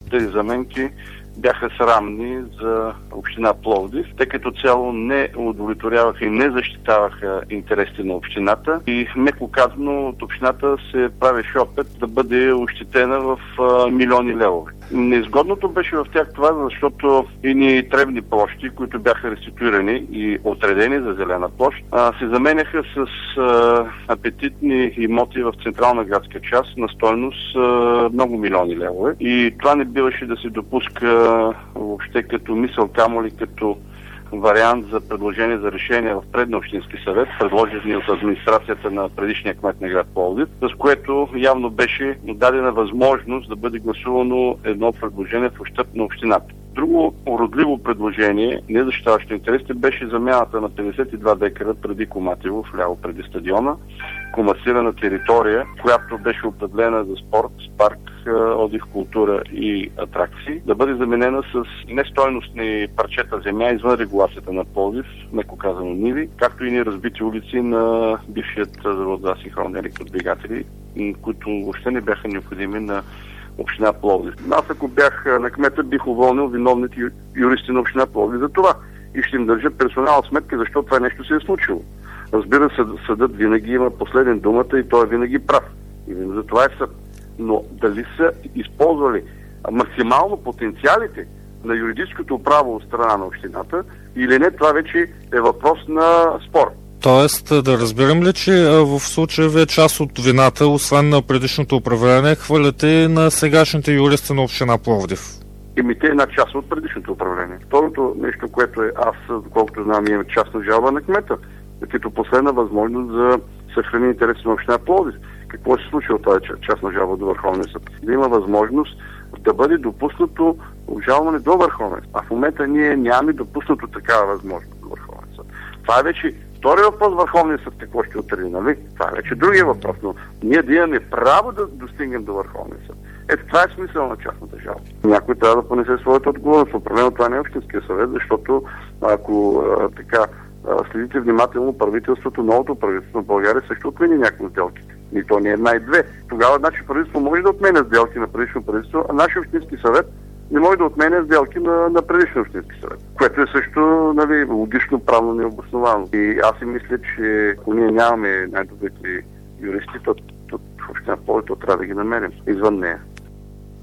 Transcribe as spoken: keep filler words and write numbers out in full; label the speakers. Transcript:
Speaker 1: тези заменки бяха срамни за община Пловдив. Те като цяло не удовлетворяваха и не защитаваха интересите на общината и меко казано от общината се правеше опит да бъде ощетена в а, милиони левове. Неизгодното беше в тях това, защото ини тревни площи, които бяха реституирани и отредени за зелена площ, а, се заменяха с а, апетитни имоти в централна градска част на стойност а, много милиони левове. И това не биваше да се допуска въобще като мисъл, камо ли като вариант за предложение за решение в предния общински съвет, предложени от администрацията на предишния кмет на град Пловдив, с което явно беше дадена възможност да бъде гласувано едно предложение в ущърб на общината. Друго уродливо предложение, не защитаващо интересите, беше замяната на петдесет и два декара преди Коматево, вляво преди стадиона, комасирана територия, която беше определена за спорт, парк, отдих, култура и атракции, да бъде заменена с нестойностни парчета земя извън регулацията на Пловдив, меко казано ниви, както и неразбити улици на бившият завод за синхронни електродвигатели, които въобще не бяха необходими на община Пловдив. Аз ако бях на кмета, бих уволнил виновните юристи на община Пловдив за това и ще им държа персонална сметка, защо това нещо се е случило. Разбира се, съдът винаги има последен думата и той е винаги прав. И за това е съд. Но дали са използвали максимално потенциалите на юридическото право от страна на общината или не, това вече е въпрос на спор.
Speaker 2: Тоест, да разберем ли, че в случая вие част от вината, освен на предишното управление, хвърляте на сегашните юристи на община Пловдив?
Speaker 1: Еми, те е една част от предишното управление. Второто нещо, което е аз, доколкото знам, имам частна жалба на кмета, като последна възможност за съхранение интереси на община Пловдив. Какво се случи от тази частна жалба до Върховния съд? Да има възможност да бъде допуснато обжалване до Върховния съд. А в момента ние нямаме допуснато такава възможност до Върховния съд. Това е вече втория въпрос, Върховния съд какво ще отреди, нали? Това е вече другия въпрос, но ние да имаме право да достигнем до Върховния съд. Ето това е смисъл на частната жалба. Някой трябва да понесе своята отговорност. Определено това не е общинския съвет, защото ако а, така а, следите внимателно правителството, новото правителство на България също отмени някои от сделките. И то не е една и две. Тогава значи правителство може да отменя сделки на предишно правителство, а нашия общински съвет не може да отменя сделки на, на предишния общински съвет, което е също, нали, логично, правно необосновано. И аз си мисля, че ако ние нямаме най-добрите юристи, то, то в община Пловдив трябва да ги намерим извън нея.